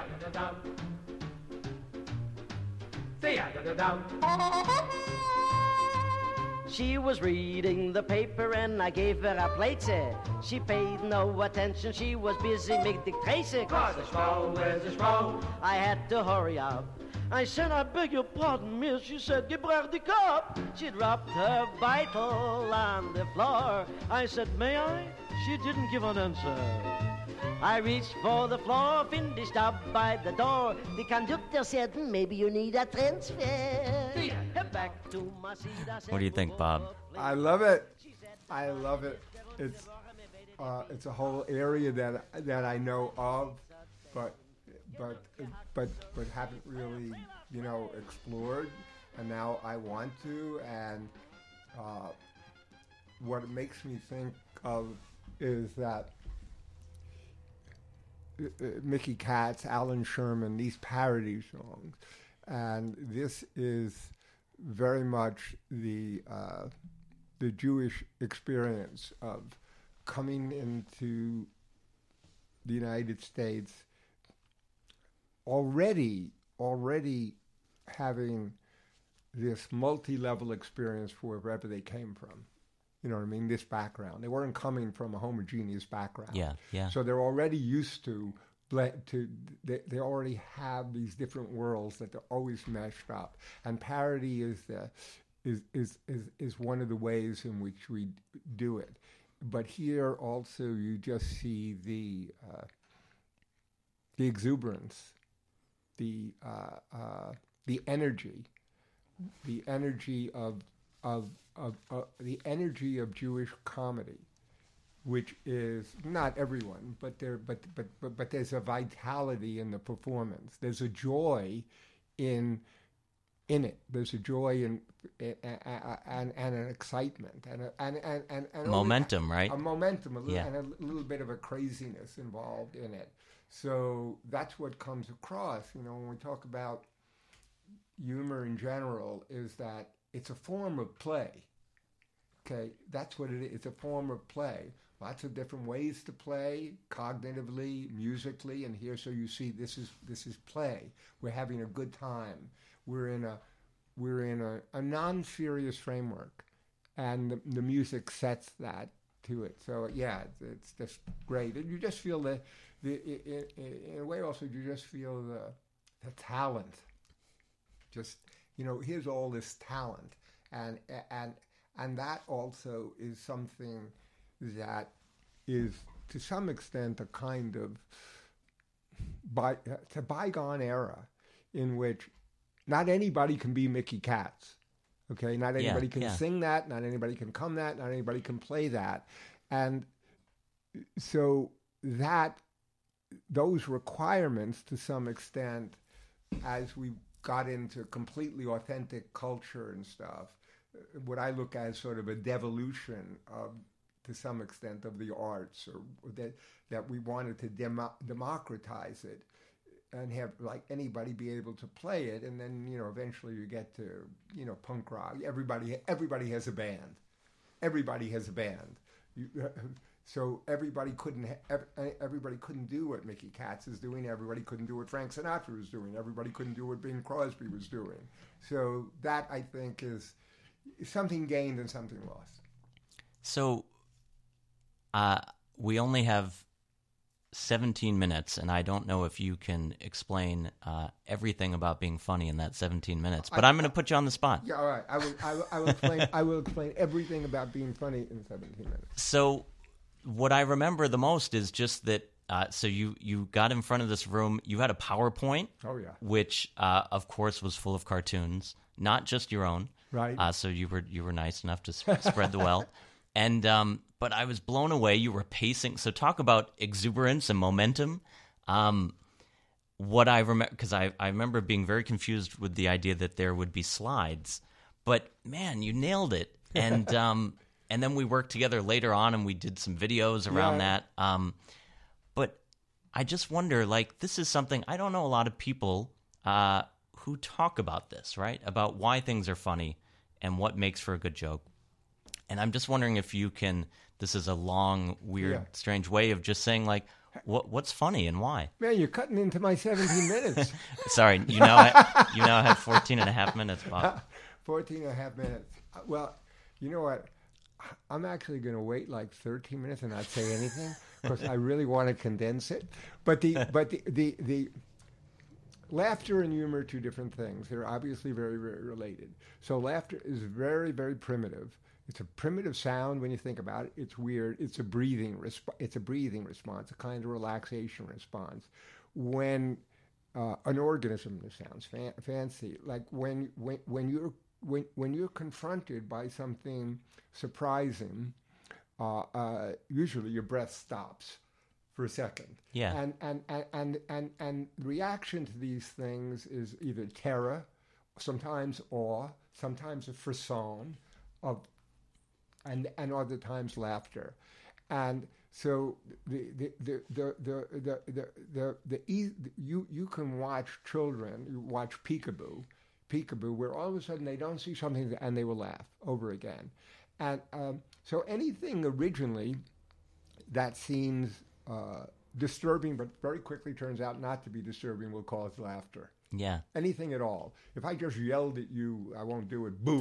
She was reading the paper and I gave her a plate. She paid no attention, she was busy making Tracy. Cause a schmo is a schmo. I had to hurry up. I said, I beg your pardon, miss. She said, Gebrach the cup. She dropped her bottle on the floor. I said, may I? She didn't give an answer. I reached for the floor, finished up by the door. The conductor said, maybe you need a transfer. Back to my seat, I said, What do you think, Bob? I love it. I love it. It's uh, it's a whole area that that I know of, but but but but haven't really, you know, explored, and now I want to. And uh, what it makes me think of is that uh, Mickey Katz, Alan Sherman, these parody songs, and this is very much the uh, the Jewish experience of coming into the United States already already having this multi-level experience for wherever they came from. You know what I mean? This background. They weren't coming from a homogeneous background. Yeah, yeah. So they're already used to blend, to they, they already have these different worlds that they're always meshed up, and parody is the is is is, is one of the ways in which we do it. But here also you just see the uh, the exuberance, the uh, uh, the energy, the energy of of of uh, the energy of Jewish comedy, which is not everyone, but there but but but but there's a vitality in the performance. There's a joy in in it. There's a joy in, in, in and and an excitement and a, and and and, and momentum, a, right? A momentum, a little, yeah. and a little bit of a craziness involved in it. So that's what comes across. You know, when we talk about humor in general, is that it's a form of play. Okay, that's what it is. It's a form of play. Lots of different ways to play, cognitively, musically, and here, so you see, this is this is play. We're having a good time. We're in a we're in a, a non-serious framework, and the, the music sets that to it. So yeah, it's, it's just great. And you just feel the the in, in a way also you just feel the the talent. Just, you know, here's all this talent, and and and that also is something that is to some extent a kind of by it's a bygone era in which not anybody can be Mickey Katz. Okay, not anybody yeah, can yeah. sing that, not anybody can come that, not anybody can play that, and so that those requirements to some extent, as we got into completely authentic culture and stuff, what I look at as sort of a devolution of, to some extent, of the arts, or that that we wanted to demo- democratize it and have like anybody be able to play it, and then you know eventually you get to you know punk rock. Everybody everybody has a band. Everybody has a band. You, uh, so everybody couldn't ha- everybody couldn't do what Mickey Katz is doing. Everybody couldn't do what Frank Sinatra was doing. Everybody couldn't do what Bing Crosby was doing. So that, I think, is something gained and something lost. So uh, we only have seventeen minutes, and I don't know if you can explain uh, everything about being funny in that seventeen minutes, but I, I'm going to put you on the spot. Yeah, all right. I will, I will, I will explain I will explain everything about being funny in seventeen minutes. So what I remember the most is just that, uh, so you, you got in front of this room, you had a PowerPoint, oh yeah, which, uh, of course, was full of cartoons, not just your own. Right. Uh, so you were you were nice enough to sp- spread the wealth. And um, but I was blown away. You were pacing. So talk about exuberance and momentum. Um, what I remember, because I, I remember being very confused with the idea that there would be slides. But man, you nailed it. And um, and then we worked together later on, and we did some videos around yeah. that. Um, but I just wonder, like, this is something, I don't know a lot of people uh, who talk about this, right? About why things are funny and what makes for a good joke. And I'm just wondering if you can, this is a long, weird, Yeah. strange way of just saying, like, what what's funny and why? Man, you're cutting into my seventeen minutes. Sorry, you now ha- you now have fourteen and a half minutes, Bob. fourteen and a half minutes. Well, you know what? I'm actually going to wait like thirteen minutes and not say anything because I really want to condense it. But the but the, the the laughter and humor are two different things. They're obviously very, very related. So laughter is very, very primitive. It's a primitive sound when you think about it. It's weird. It's a breathing resp- It's a breathing response, a kind of relaxation response. When uh, an organism, this sounds fa- fancy, like when when when you're when when you're confronted by something surprising, uh, uh, usually your breath stops for a second. Yeah. And and and and and, and reaction to these things is either terror, sometimes awe, sometimes a frisson of. And and other times laughter, and so the the the the the the the, the, the e- you you can watch children you watch peekaboo, peekaboo, where all of a sudden they don't see something and they will laugh over again, and um, so anything originally that seems uh, disturbing but very quickly turns out not to be disturbing will cause laughter. Yeah. Anything at all. If I just yelled at you, I won't do it. Boo.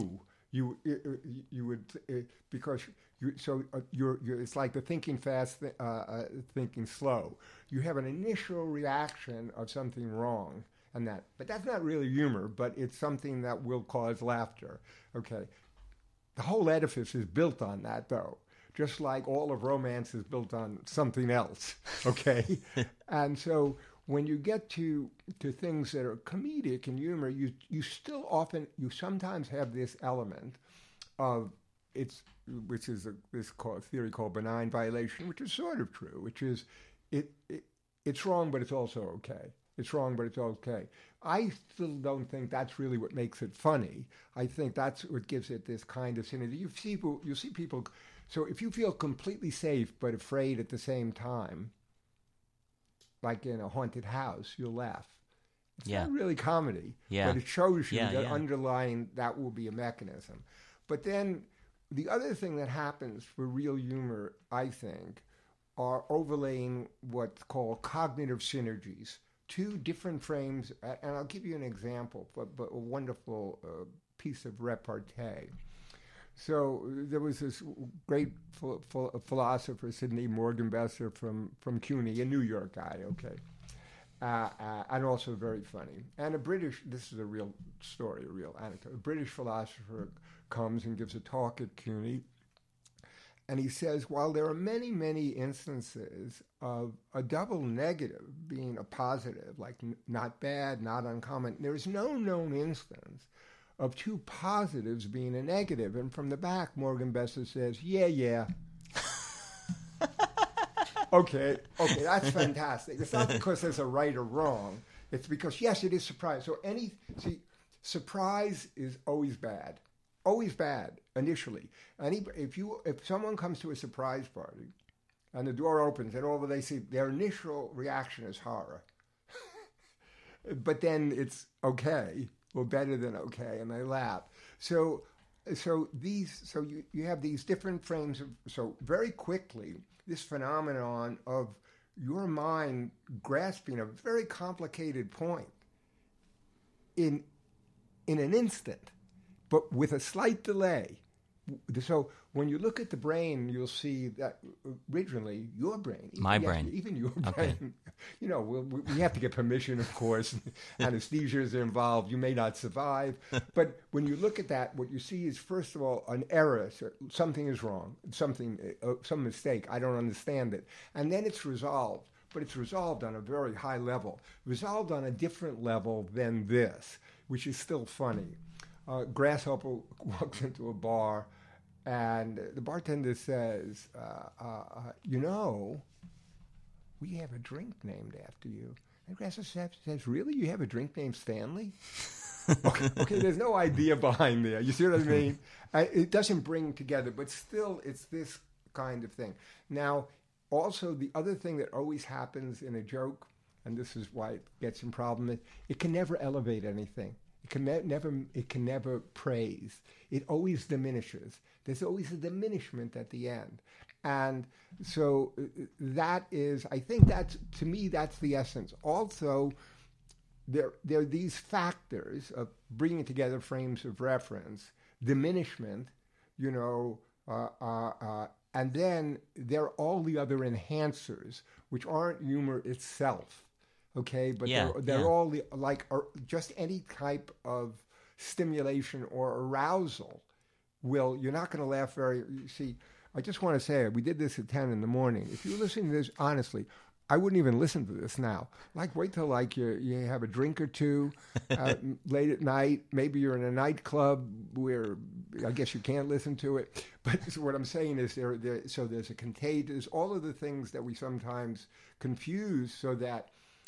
you you, you would uh, because you so uh, you're, you're it's like the thinking fast, th- uh, uh, thinking slow. You have an initial reaction of something wrong, and that, but that's not really humor, but it's something that will cause laughter. Okay, the whole edifice is built on that, though. Just like all of romance is built on something else. Okay, and so. When you get to to things that are comedic and humor, you you still often you sometimes have this element of it's which is a, this called, theory called benign violation, which is sort of true, which is it, it it's wrong, but it's also okay. It's wrong, but it's okay. I still don't think that's really what makes it funny. I think that's what gives it this kind of synergy. You see people, you see people. So if you feel completely safe but afraid at the same time, like in a haunted house, you'll laugh. It's yeah. not really comedy, yeah. but it shows you yeah, that yeah. underlying that will be a mechanism. But then the other thing that happens for real humor, I think, are overlaying what's called cognitive synergies. Two different frames, and I'll give you an example, but, but a wonderful uh, piece of repartee. So there was this great ph- ph- philosopher, Sidney Morgenbesser from, from CUNY, a New York guy, okay, uh, uh, and also very funny. And a British, this is a real story, a real anecdote. A British philosopher comes and gives a talk at CUNY, and he says, while there are many, many instances of a double negative being a positive, like n- not bad, not uncommon, there is no known instance of two positives being a negative. And from the back, Morgenbesser says, yeah, yeah. okay, okay, that's fantastic. It's not because there's a right or wrong. It's because, yes, it is surprise. So any, see, surprise is always bad. Always bad, initially. Any, if you, if someone comes to a surprise party, and the door opens, and all that they see, their initial reaction is horror. But then it's okay. Well, better than okay, and they laugh. So, so these, so you, you have these different frames of. So very quickly, this phenomenon of your mind grasping a very complicated point in in an instant, but with a slight delay. So when you look at the brain, you'll see that originally your brain, my even, brain, even your brain, okay. you know, we, we have to get permission, of course. Anesthesias are involved. You may not survive. But when you look at that, what you see is, first of all, an error. So something is wrong, something, uh, some mistake. I don't understand it. And then it's resolved. But it's resolved on a very high level, resolved on a different level than this, which is still funny. Uh, Grasshopper walks into a bar, and the bartender says, uh, uh, uh, you know, we have a drink named after you. And Grasshopper says, really? You have a drink named Stanley? okay, okay, there's no idea behind there. You see what I mean? Uh, it doesn't bring together, but still it's this kind of thing. Now, also, the other thing that always happens in a joke, and this is why it gets in problem, is it can never elevate anything. It can ne- never. It can never praise. It always diminishes. There's always a diminishment at the end, and so uh, that is. I think that's, to me, that's the essence. Also, there there are these factors of bringing together frames of reference, diminishment, you know, uh, uh, uh, and then there are all the other enhancers, which aren't humor itself. Okay, but yeah, they're, they're yeah. all the, like are just any type of stimulation or arousal will, you're not going to laugh very, you see, I just want to say, we did this at ten in the morning. If you're listening to this, honestly, I wouldn't even listen to this now. Like, wait till like you you have a drink or two uh, late at night. Maybe you're in a nightclub where I guess you can't listen to it. But so what I'm saying is there, there so there's a contagion, there's all of the things that we sometimes confuse so that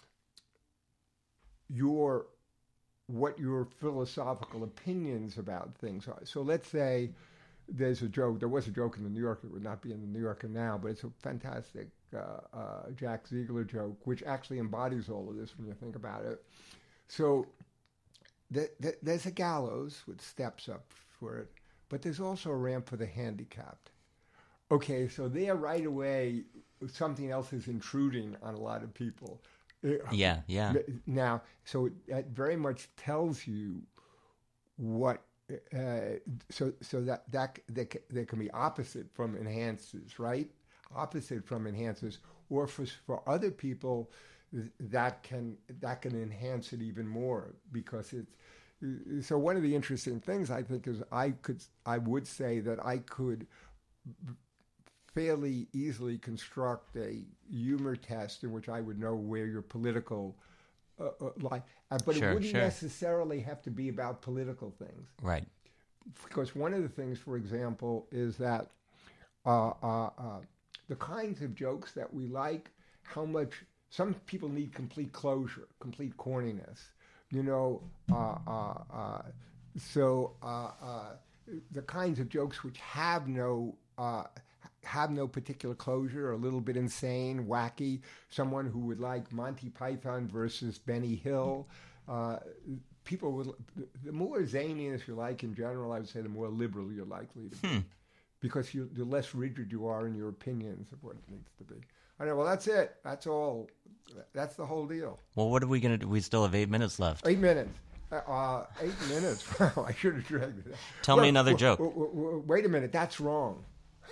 your what your philosophical opinions about things are. So let's say there's a joke. There was a joke in the New Yorker. It would not be in the New Yorker now, but it's a fantastic uh, uh, Jack Ziegler joke, which actually embodies all of this when you think about it. So th- th- there's a gallows with steps up for it, but there's also a ramp for the handicapped. Okay, so there right away, something else is intruding on a lot of people. Yeah, yeah. Now, so that very much tells you what uh, so so that that they can, they can be opposite from enhancers, right? Opposite from enhancers, or for for other people that can that can enhance it even more because it's. So one of the interesting things I think is I could I would say that I could fairly easily construct a humor test in which I would know where your political uh, uh, lie, uh, but sure, it wouldn't sure. necessarily have to be about political things, right? Because one of the things, for example, is that uh, uh, uh, the kinds of jokes that we like, how much some people need complete closure, complete corniness. You know, uh, uh, uh, so uh, uh, the kinds of jokes which have no uh, have no particular closure, are a little bit insane, wacky. Someone who would like Monty Python versus Benny Hill. Uh, people would. The more zaniness you like in general, I would say, the more liberal you're likely to be, hmm. because you, the less rigid you are in your opinions of what it needs to be. I know. Well, that's it. That's all. That's the whole deal. Well, what are we going to do? We still have eight minutes left. Eight minutes. Uh, eight minutes. Wow, I should have dragged it out. Tell well, me another well, joke. Well, well, well, wait a minute. That's wrong.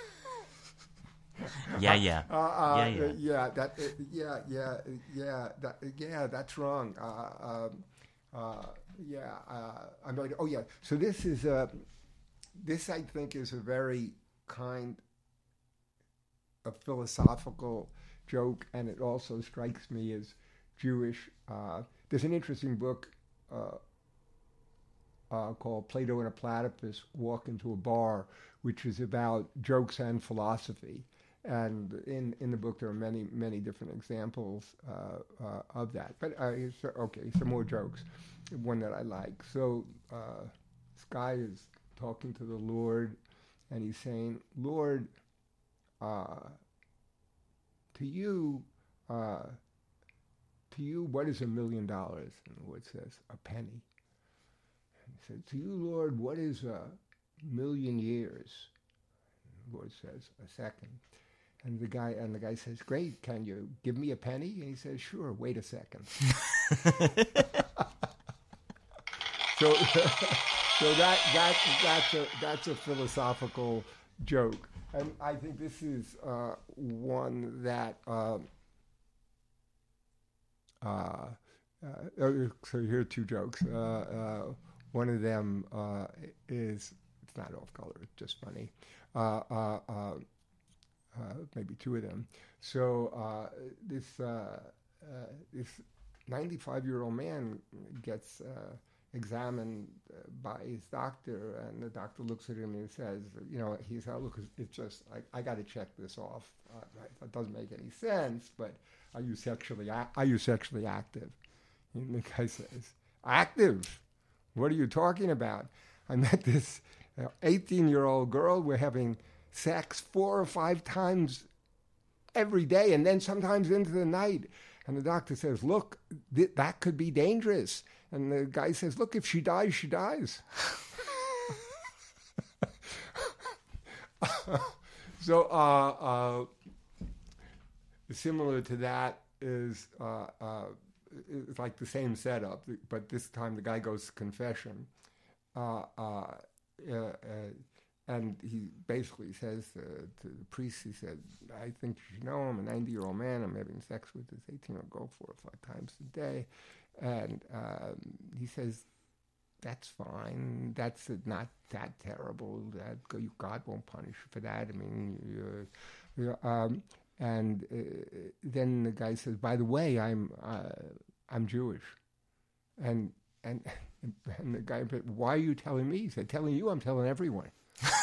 Yeah, yeah. Uh, uh, yeah, yeah. Uh, yeah, that, uh, yeah, yeah, yeah, that, yeah, that's wrong. Uh, um, uh, yeah, uh, I'm going to, oh, yeah. So this is, a, this I think is a very kind of philosophical joke, and it also strikes me as Jewish. Uh, there's an interesting book uh, uh, called Plato and a Platypus Walk into a Bar, which is about jokes and philosophy. And in, in the book, there are many, many different examples uh, uh, of that. But, uh, so, okay, some more jokes. One that I like. So uh, this guy is talking to the Lord, and he's saying, Lord, uh, to you, uh, to you, what is a million dollars? And the Lord says, a penny. And he said, to you, Lord, what is a million years? And the Lord says, a second. And the guy and the guy says, great, can you give me a penny? And he says, sure, wait a second. so so that that that's a that's a philosophical joke. And I think this is uh, one that uh, uh, uh, so here are two jokes. Uh, uh, one of them uh, is, it's not off color, it's just funny. Uh, uh, uh, Uh, maybe two of them. So uh, this uh, uh, this ninety-five-year-old man gets uh, examined uh, by his doctor, and the doctor looks at him and says, "You know, he's oh, look, it's just I, I got to check this off. Uh, that doesn't make any sense. But are you sexually a- are you sexually active?" And the guy says, "Active? What are you talking about? I met this eighteen-year-old girl. We're having sex four or five times every day, and then sometimes into the night." And the doctor says, look, th- that could be dangerous. And the guy says, look, if she dies, she dies. so uh, uh, similar to that is uh, uh, it's like the same setup, but this time the guy goes to confession. Uh, uh, uh, uh, And he basically says uh, to the priest, he said, I think you should know I'm a ninety-year-old man. I'm having sex with this eighteen-year-old girl four or five times a day. And um, he says, that's fine. That's uh, not that terrible. That God won't punish you for that. I mean, you're, you're, um, and uh, then the guy says, by the way, I'm uh, I'm Jewish. And, and, and the guy said, why are you telling me? He said, telling you, I'm telling everyone.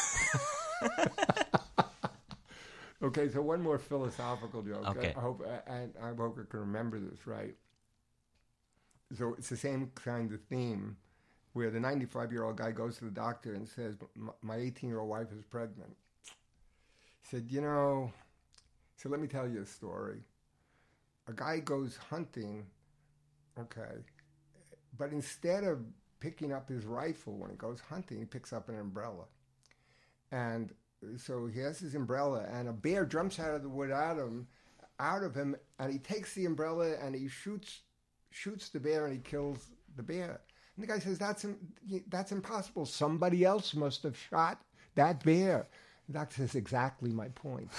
Okay, so one more philosophical joke. Okay. I, I hope and I hope I can remember this right. So it's the same kind of theme, where the ninety-five-year-old guy goes to the doctor and says, "My eighteen-year-old wife is pregnant." He said, "You know," so let me tell you a story. A guy goes hunting, okay, but instead of picking up his rifle when he goes hunting, he picks up an umbrella. And so he has his umbrella, and a bear jumps out of the wood out of him, out of him, and he takes the umbrella and he shoots shoots the bear, and he kills the bear. And the guy says, that's im- that's impossible. Somebody else must have shot that bear. The doctor says, exactly my point.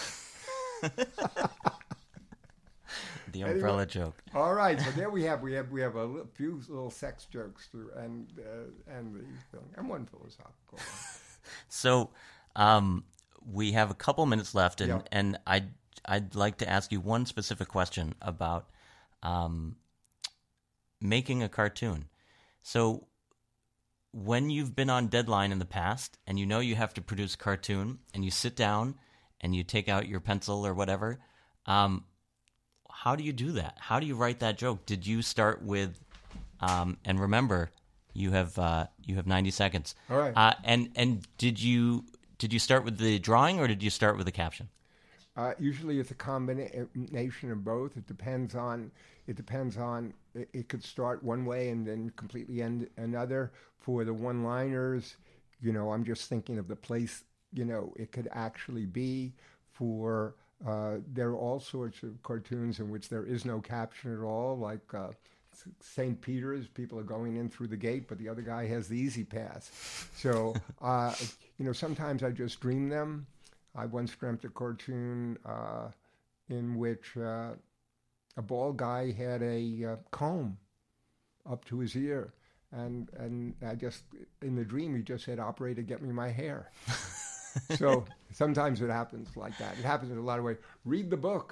The umbrella Anyway, joke. All right, so there we have we have we have a li- few little sex jokes through, and uh, and the and one philosophical. So um, we have a couple minutes left, and Yeah. and I'd I'd like to ask you one specific question about um, making a cartoon. So when you've been on deadline in the past, and you know you have to produce a cartoon, and you sit down and you take out your pencil or whatever. Um, How do you do that? How do you write that joke? Did you start with, um, and remember, you have uh, you have ninety seconds. All right. Uh, and and did you did you start with the drawing or did you start with the caption? Uh, usually, it's a combination of both. It depends on it depends on it, it could start one way and then completely end another. For the one-liners, you know, I'm just thinking of the place, you know, it could actually be. For Uh, there are all sorts of cartoons in which there is no caption at all, like uh, Saint Peter's. People are going in through the gate, but the other guy has the easy pass. So, uh, you know, sometimes I just dream them. I once dreamt a cartoon uh, in which uh, a bald guy had a uh, comb up to his ear. And, and I just, in the dream, he just said, "Operator, get me my hair." So sometimes it happens like that. It happens in a lot of ways. Read the book.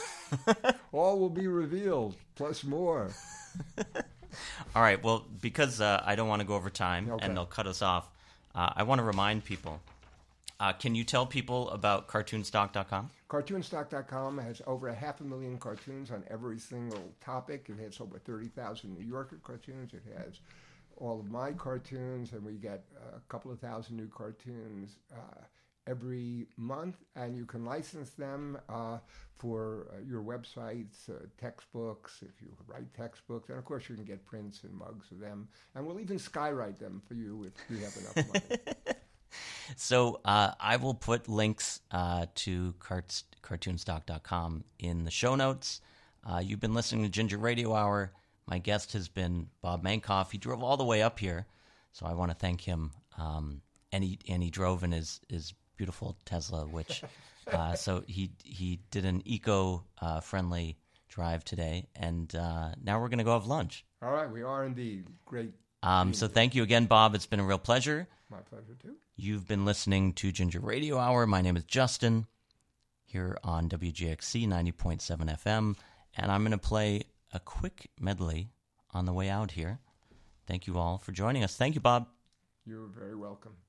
All will be revealed, plus more. All right. Well, because uh, I don't want to go over time Okay. and they'll cut us off, uh, I want to remind people. Uh, can you tell people about cartoonstock dot com? cartoonstock dot com has over a half a million cartoons on every single topic. It has over thirty thousand New Yorker cartoons. It has all of my cartoons, and we get a couple of thousand new cartoons uh, every month, and you can license them uh, for uh, your websites, uh, textbooks, if you write textbooks, and of course you can get prints and mugs of them, and we'll even skywrite them for you if you have enough money. So uh, I will put links uh, to cart- cartoonstock dot com in the show notes. Uh, you've been listening to Ginger Radio Hour. My guest has been Bob Mankoff. He drove all the way up here, so I want to thank him. Um, and he and he drove in his, his beautiful Tesla, which uh, so he he did an eco uh, friendly drive today. And uh, now we're going to go have lunch. All right, we are indeed. Great. Um, so thank you again, Bob. It's been a real pleasure. My pleasure, too. You've been listening to Ginger Radio Hour. My name is Justin, here on W G X C ninety point seven F M, and I'm going to play a quick medley on the way out here. Thank you all for joining us. Thank you, Bob. You're very welcome.